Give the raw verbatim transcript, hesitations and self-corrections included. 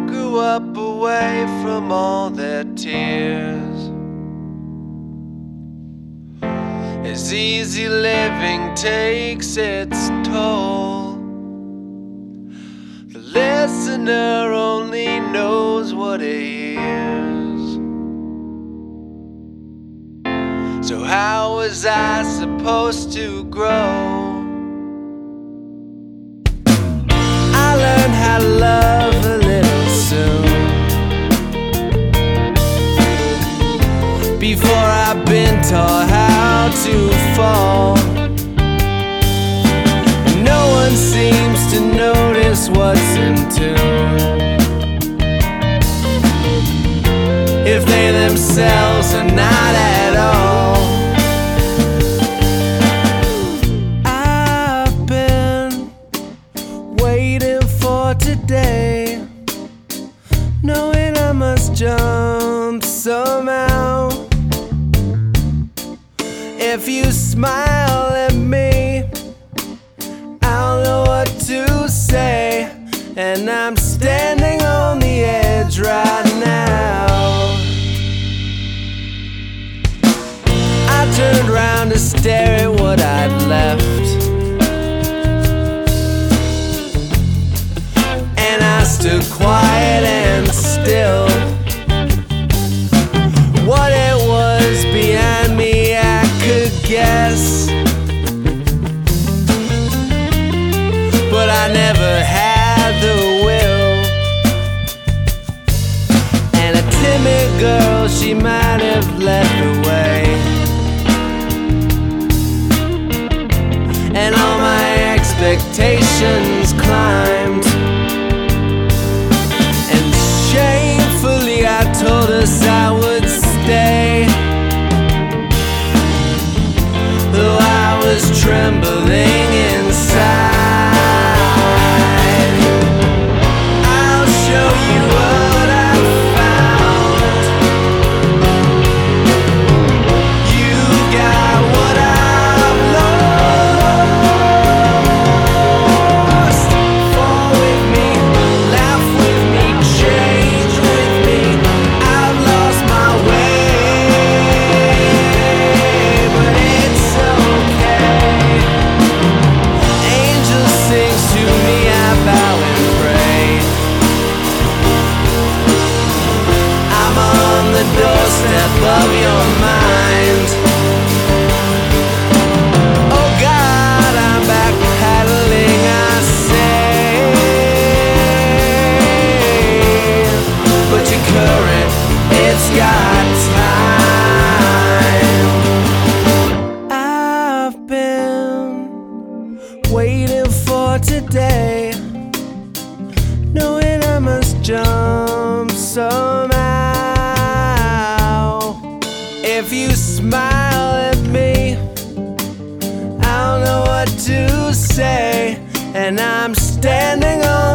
grew up away from all their tears. As easy living takes its toll, the listener only knows what he hears. So how was I supposed to grow? I learned how to love a little soon, before I've been taught how to fall. No one seems to notice what's in tune, if they themselves are not at all. I've been waiting for today, knowing I must jump somehow. If you smile at me, I'll know what to say, and I'm standing on the edge right now. I turned around to stare at what I'd left, and I stood quiet and still. What it was behind me I could guess, but I never had the will. And a timid girl, she might have led the way, and all my expectations climbed. And shamefully I told us I would stay, though I was trembling inside. I'll show you what I found. You got what I've lost. Fall with me, laugh with me, change with me. I've lost my way, but it's okay. Angel sings to me, I bow and pray. I'm on the doorstep of your mind. Oh God, I'm back paddling, I say, but your current, it's got time. I've been waiting for today, knowing I must jump somehow. If you smile at me, I'll know what to say, and I'm standing on